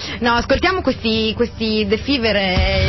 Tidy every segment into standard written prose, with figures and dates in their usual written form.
No, ascoltiamo questi The Fever e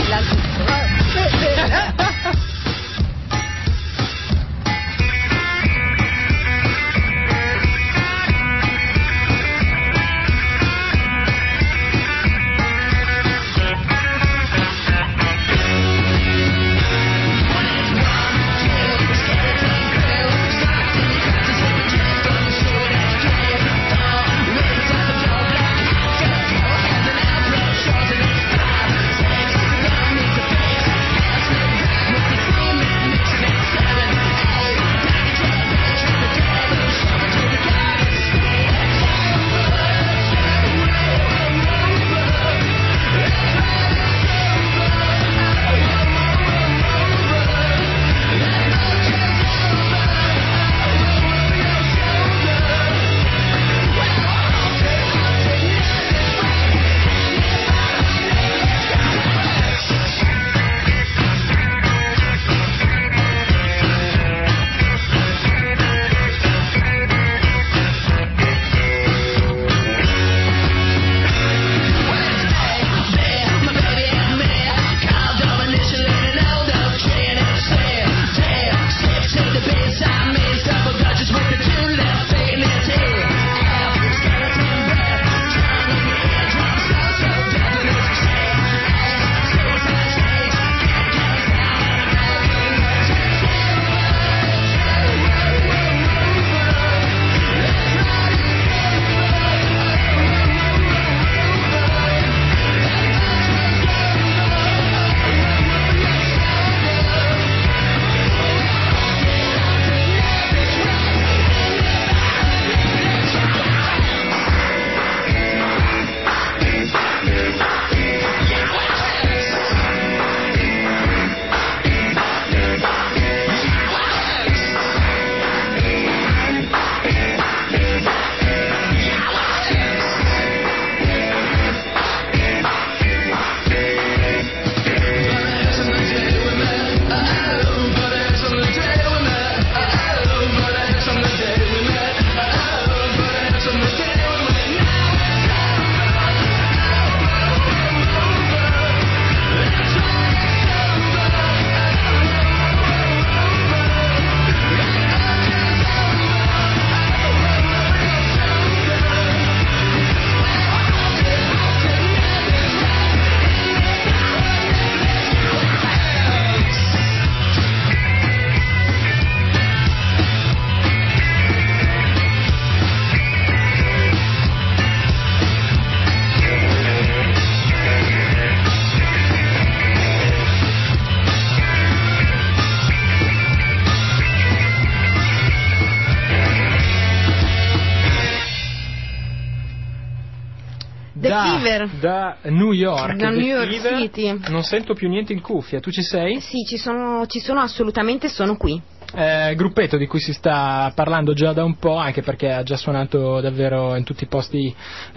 da New York, da New York City. Non sento più niente in cuffia, tu ci sei? Sì, ci sono assolutamente, sono qui. Gruppetto di cui si sta parlando già da un po', anche perché ha già suonato davvero in tutti i posti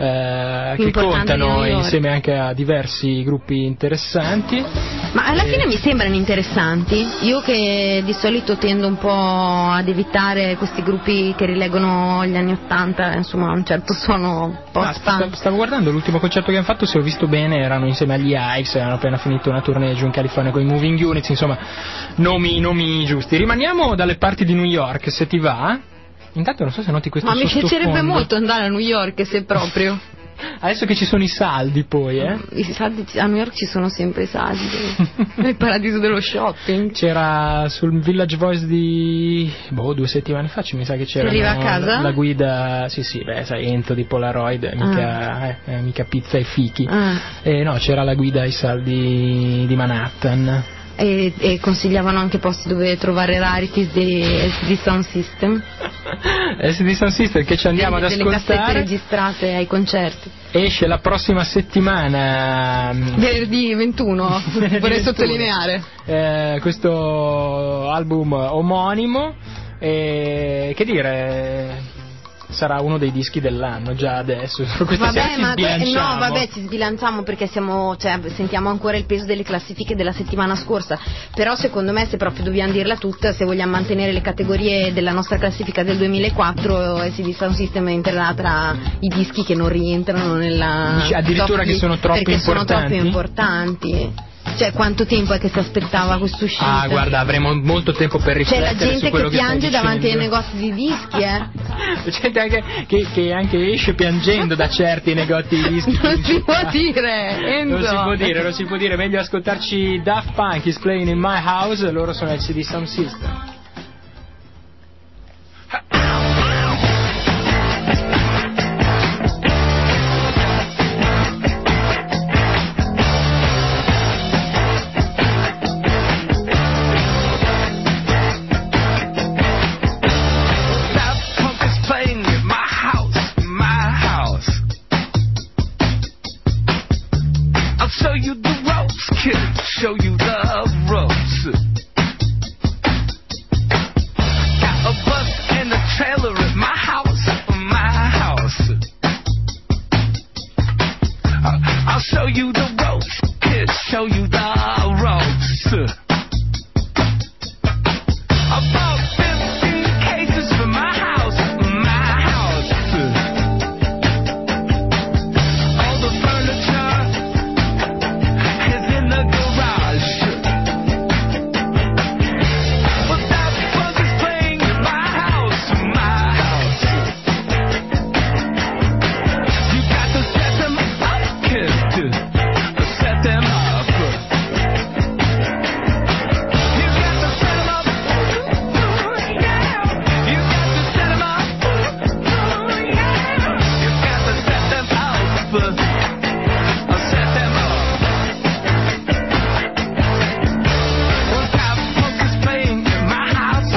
che contano, insieme anche a diversi gruppi interessanti. Ma alla fine mi sembrano interessanti. Io che di solito tendo un po' ad evitare questi gruppi che rileggono gli anni '80, insomma un certo suono post-punk. Stavo guardando l'ultimo concerto che hanno fatto, se ho visto bene erano insieme agli Hives, hanno appena finito una tournée giù in California con i Moving Units, insomma nomi giusti. Rimaniamo dalle parti di New York, se ti va. Intanto non so se noti questo sottofondo. Ma mi piacerebbe molto andare a New York, se proprio. Adesso che ci sono i saldi, poi, I saldi, a New York ci sono sempre i saldi. Nel paradiso dello shopping. C'era sul Village Voice di 2 settimane fa, mi sa che c'era. Arriva a casa? La guida, sì, sai, Ento di Polaroid, mica pizza e fichi. No, c'era la guida ai saldi di Manhattan. E consigliavano anche posti dove trovare rarities di SD Sound System. SD Sound System che ci andiamo ad ascoltare. Delle cassette registrate ai concerti. Esce la prossima settimana, venerdì 21, vorrei sottolineare questo album omonimo, che dire, sarà uno dei dischi dell'anno già adesso. Vabbè, ma no, vabbè, ci sbilanciamo perché sentiamo ancora il peso delle classifiche della settimana scorsa, però secondo me, se proprio dobbiamo dirla tutta, se vogliamo mantenere le categorie della nostra classifica del 2004, AC/DC Sound System entrerà tra i dischi che non rientrano nella addirittura che sono troppo perché importanti. Sono troppo importanti. Cioè, quanto tempo è che si aspettava quest'uscita? Guarda, avremo molto tempo per riflettere. C'è la gente su quello che piange davanti ai dicendo. negozi di dischi, C'è gente anche che anche esce piangendo da certi negozi di dischi. Non si può dire, Enzo. Non si può dire, meglio ascoltarci Daft Punk is Playing in My House, loro sono AC/DC Sound System. Show you the ropes. Got a bus and a trailer at my house, I'll show you the ropes, kid, show you the ropes. About 15 cases for my house. All the furniture is in the garage. But that bug is playing in my house. You got to set them up, kid. Set them up. You got to set them up. Yeah. You got to set them up. Yeah. You got to set them up. Set them up. Well, that punk is playing in my house.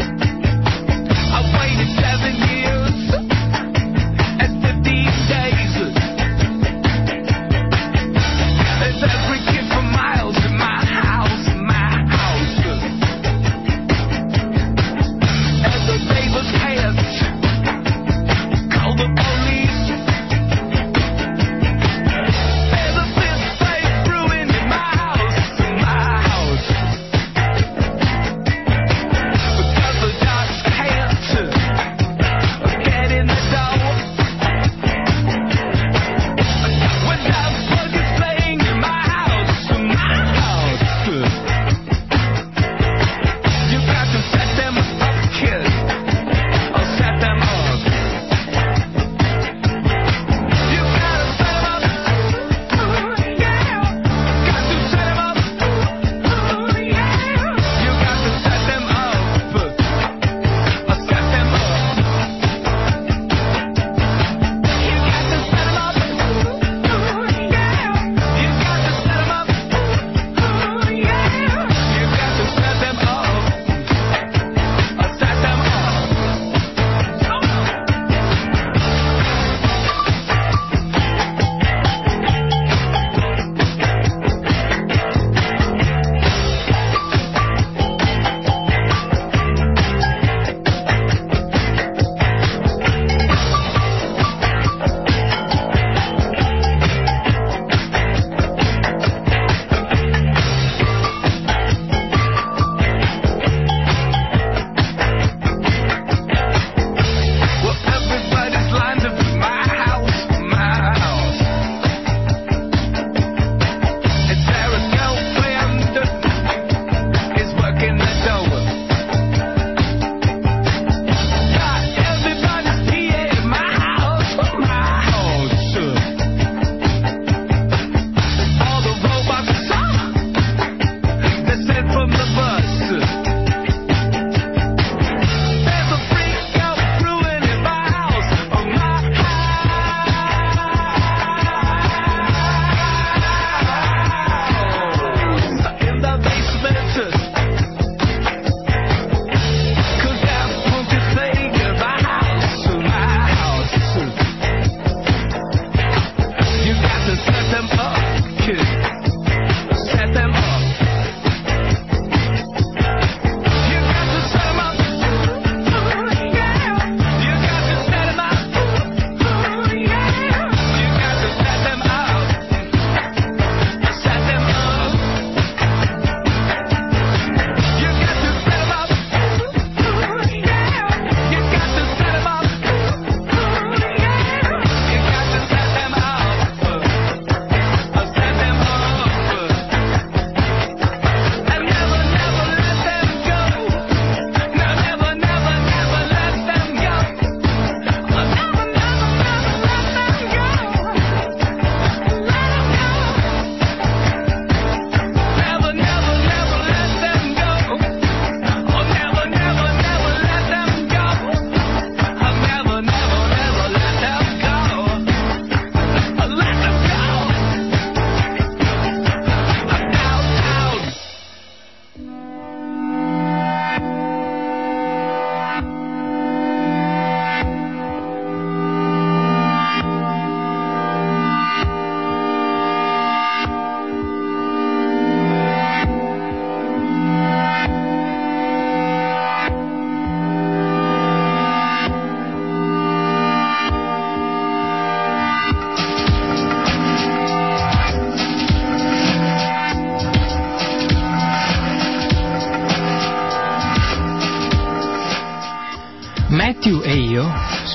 I waited 7 years and 15 days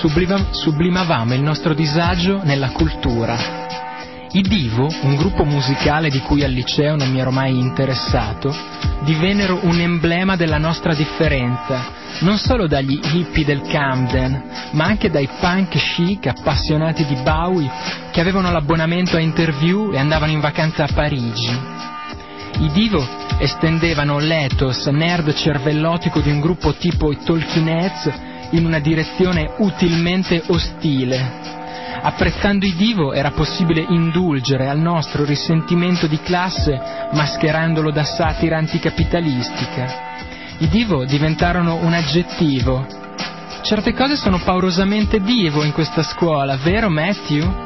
sublimavamo il nostro disagio nella cultura. I Divo, un gruppo musicale di cui al liceo non mi ero mai interessato, divennero un emblema della nostra differenza, non solo dagli hippie del Camden, ma anche dai punk chic appassionati di Bowie che avevano l'abbonamento a Interview e andavano in vacanza a Parigi. I Divo estendevano l'ethos nerd cervellotico di un gruppo tipo i Talking Heads in una direzione utilmente ostile. Apprezzando i Divo era possibile indulgere al nostro risentimento di classe mascherandolo da satira anticapitalistica. I Divo diventarono un aggettivo. Certe cose sono paurosamente Divo in questa scuola, vero Matthew?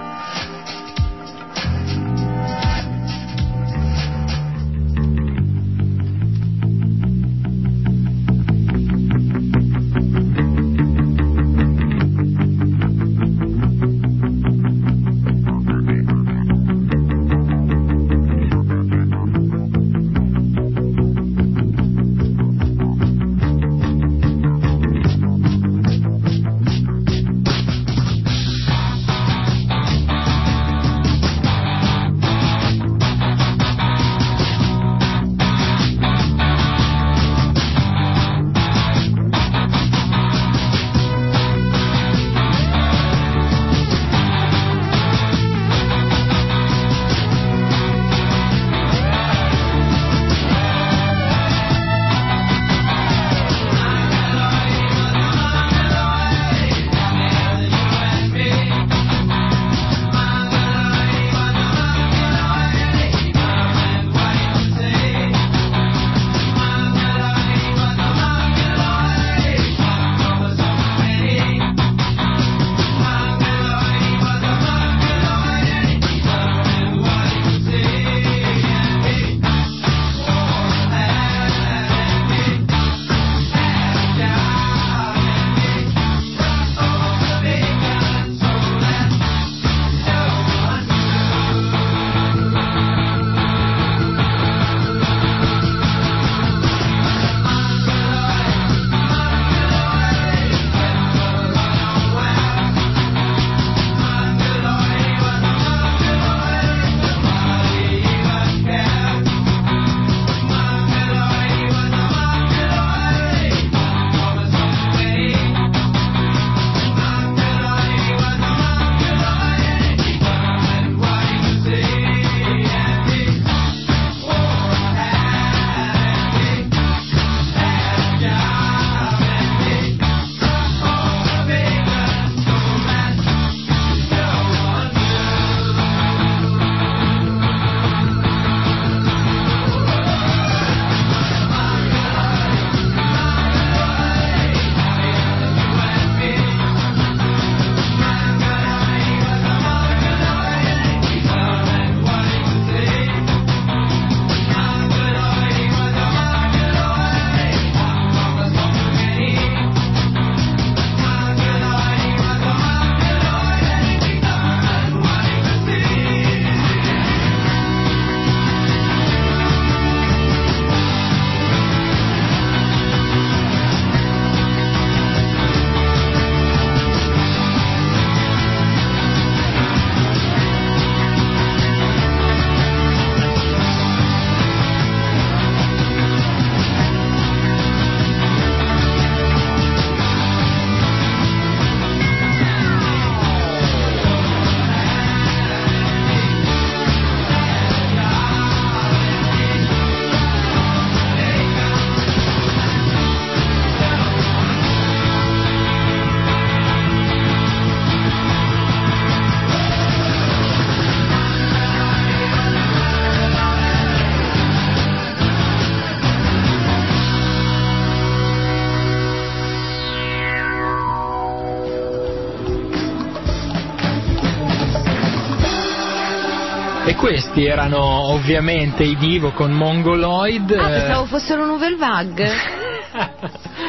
E questi erano ovviamente i Divo con Mongoloid. Ah, pensavo fossero Nouvelle Vague.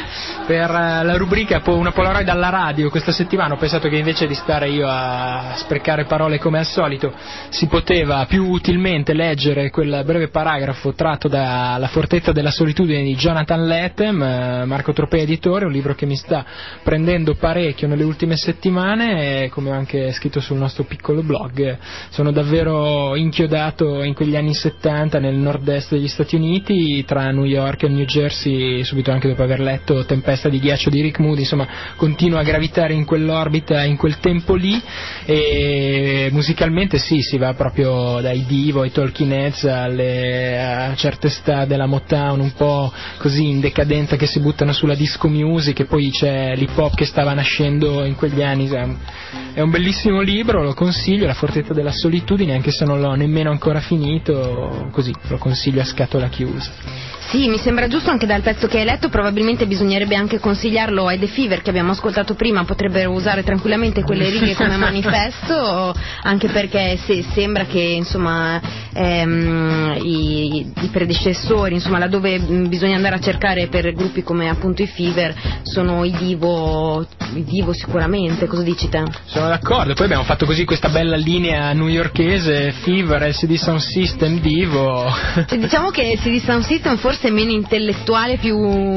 per la rubrica una Polaroid alla radio. Questa settimana ho pensato che invece di stare io a sprecare parole come al solito si poteva più utilmente leggere quel breve paragrafo tratto da La fortezza della solitudine di Jonathan Lethem, Marco Tropea editore, un libro che mi sta prendendo parecchio nelle ultime settimane e, come ho anche scritto sul nostro piccolo blog, sono davvero inchiodato in quegli anni 70 nel nord-est degli Stati Uniti, tra New York e New Jersey, subito anche dopo aver letto Tempesta di ghiaccio di Rick Moody. Insomma, continuo a gravitare in quell'orbita, in quel tempo lì, e musicalmente sì, si va proprio dai Divo ai Talking Heads a certe sta della Motown un po' così in decadenza, che si buttano sulla disco music, e poi c'è l'hip hop che stava nascendo in quegli anni. È un bellissimo libro, lo consiglio, La fortezza della solitudine, anche se non l'ho nemmeno ancora finito, così lo consiglio a scatola chiusa. Sì, mi sembra giusto anche dal pezzo che hai letto. Probabilmente bisognerebbe anche consigliarlo ai The Fever che abbiamo ascoltato prima, potrebbero usare tranquillamente quelle righe come manifesto, anche perché sembra che insomma i predecessori, insomma laddove bisogna andare a cercare per gruppi come appunto i Fever sono i Divo sicuramente. Cosa dici te? Sono d'accordo, poi abbiamo fatto così questa bella linea newyorkese, Fever, LCD Sound System, Divo. Diciamo che LCD Sound System forse è meno intellettuale, più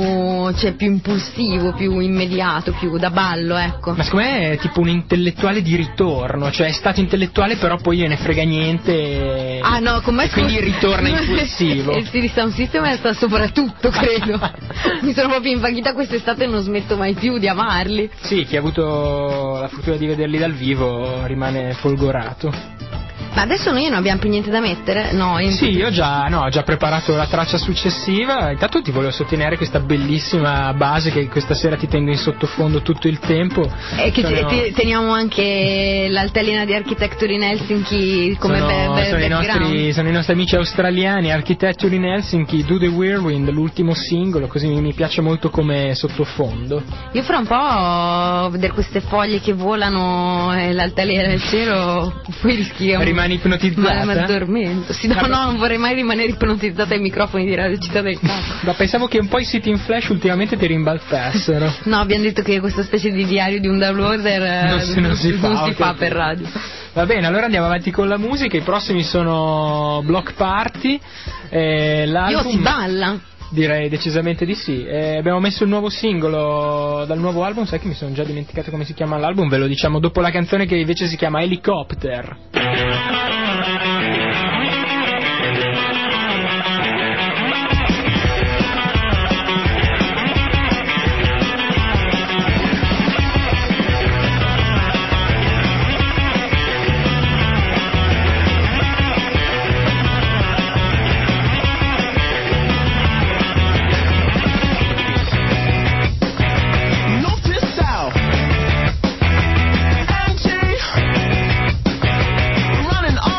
impulsivo, più immediato, più da ballo, ecco. Ma secondo me è tipo un intellettuale di ritorno, cioè è stato intellettuale però poi gliene frega niente. Ah no, con me quindi ritorna impulsivo. Il LCD Sound System sta soprattutto, credo. Mi sono proprio invaghita quest'estate e non smetto mai più di amarli. Sì, chi ha avuto la fortuna di vederli dal vivo rimane folgorato. Ma adesso noi non abbiamo più niente da mettere? No, sì, io ho già preparato la traccia successiva. Intanto ti volevo sottolineare questa bellissima base che questa sera ti tengo in sottofondo tutto il tempo. E che teniamo anche l'altalena di Architecture in Helsinki come sono i nostri amici australiani, Architecture in Helsinki, Do the Whirlwind, l'ultimo singolo, così mi piace molto come sottofondo. Io fra un po' vedere queste foglie che volano e l'altalena nel cielo, poi rischiamo. Rimani ipnotizzata? Ma addormento. Sì, no, non vorrei mai rimanere ipnotizzata ai microfoni di Radio Città del Capo. Ma pensavo che un po' i siti in flash ultimamente ti rimbalzassero. No, abbiamo detto che questa specie di diario di un downloader non si fa per radio. Va bene, allora andiamo avanti con la musica. I prossimi sono Block Party. Io si balla. Direi decisamente di sì. Abbiamo messo il nuovo singolo dal nuovo album. Sai che mi sono già dimenticato come si chiama l'album, ve lo diciamo dopo la canzone, che invece si chiama Helicopter. Running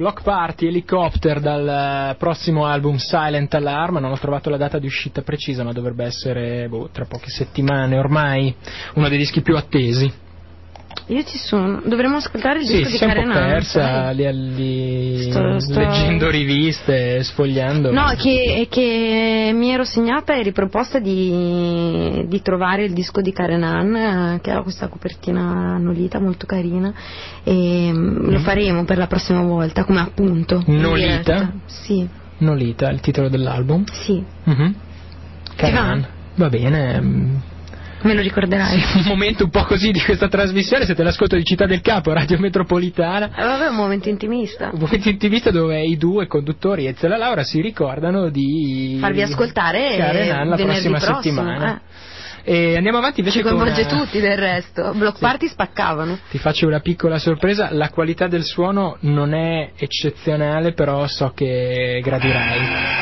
Block Party, Helicopter dal prossimo album Silent Alarm. Non ho trovato la data di uscita precisa, ma dovrebbe essere tra poche settimane ormai, uno dei dischi più attesi. Io ci sono, dovremmo ascoltare il disco di Karen Ann. Sto leggendo riviste, sfogliando. No, che mi ero segnata e riproposta di trovare il disco di Karen Ann, che ha questa copertina annolita molto carina, e lo faremo per la prossima volta come appunto. Nolita? Sì. Nolita, il titolo dell'album? Sì. Karen Ann, va bene. Me lo ricorderai. Sì, un momento un po' così di questa trasmissione, siete all'ascolto di Città del Capo, Radio Metropolitana. Vabbè, un momento intimista. Un momento intimista dove i due conduttori, Ezio e la Laura, si ricordano di farvi ascoltare Karen Ann la prossima settimana. E andiamo avanti invece ci coinvolge tutti del resto. Block Party spaccavano. Ti faccio una piccola sorpresa, la qualità del suono non è eccezionale, però so che gradirai.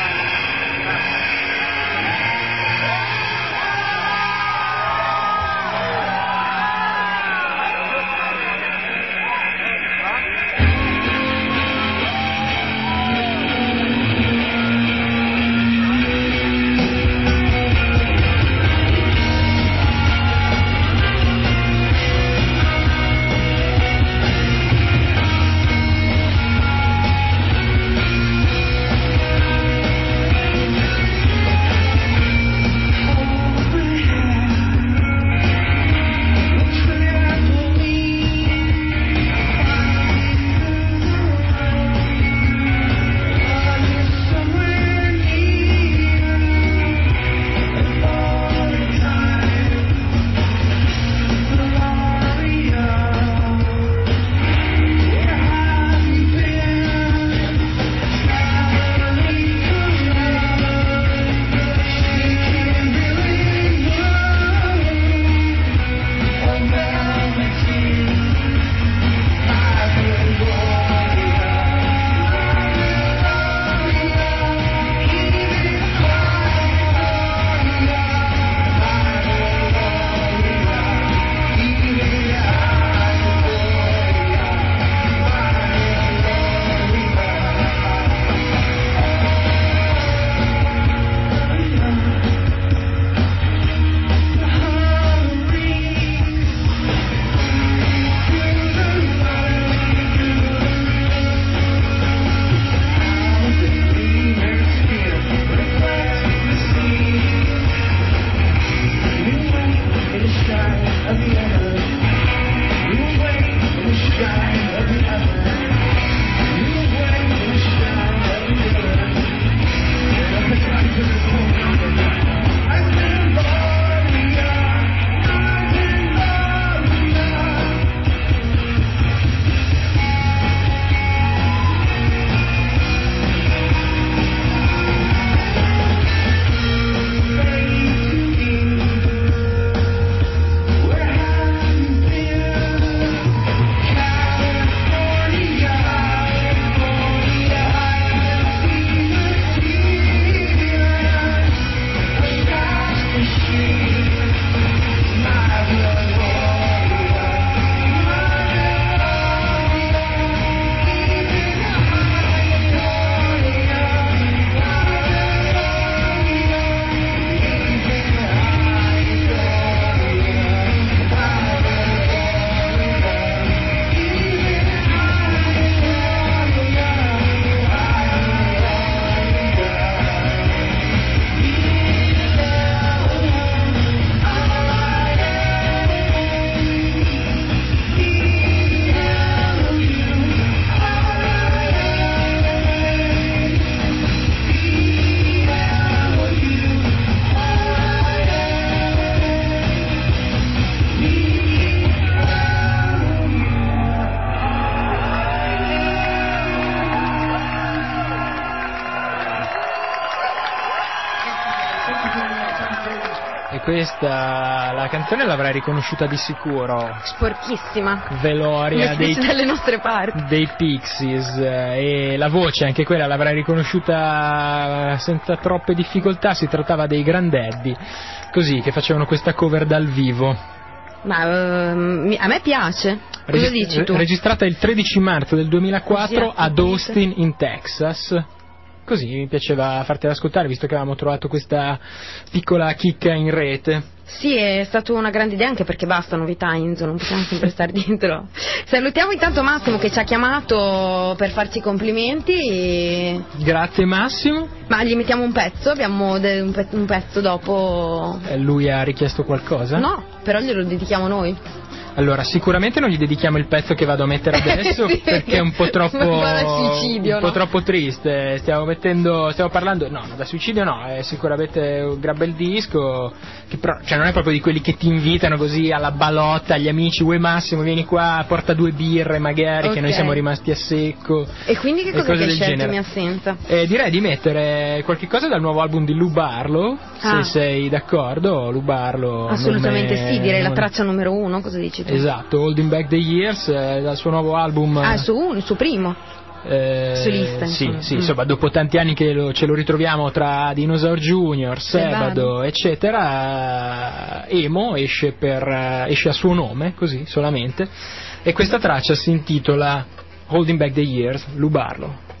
Questa, la canzone l'avrai riconosciuta di sicuro. Sporchissima. Veloria dalle nostre parti. Dei Pixies, e la voce anche quella l'avrai riconosciuta senza troppe difficoltà. Si trattava dei Grandaddy, così, che facevano questa cover dal vivo. Ma a me piace. Cosa dici tu? Registrata il 13 marzo del 2004 ad Austin in Texas. Così mi piaceva fartela ascoltare, visto che avevamo trovato questa piccola chicca in rete. Sì, è stata una grande idea, anche perché basta novità, Enzo, non possiamo sempre stare dietro. Salutiamo intanto Massimo che ci ha chiamato per farci i complimenti. Grazie Massimo. Ma gli mettiamo un pezzo? Abbiamo un pezzo dopo? Lui ha richiesto qualcosa? No, però glielo dedichiamo noi. Allora, sicuramente non gli dedichiamo il pezzo che vado a mettere adesso Sì. perché è un po' troppo suicidio, un po' no? troppo triste. Stiamo parlando, no, da suicidio no, è sicuramente un gran bel disco che però, cioè non è proprio di quelli che ti invitano così alla balotta, agli amici, uè Massimo, vieni qua, porta 2 birre magari, che noi siamo rimasti a secco. E quindi che cosa ti hai scelto genere. in assenza? Direi di mettere qualche cosa dal nuovo album di Lou Barlow, se sei d'accordo. Lou Barlow assolutamente sì, direi la traccia numero 1, cosa dici tu? Esatto, Holding Back the Years, dal suo nuovo album. Il suo primo solista, sì, insomma. sì, insomma, dopo tanti anni che ce lo ritroviamo tra Dinosaur Jr., Sebado, eccetera, Emo esce a suo nome, così solamente, e questa traccia si intitola Holding Back the Years, Lou Barlow.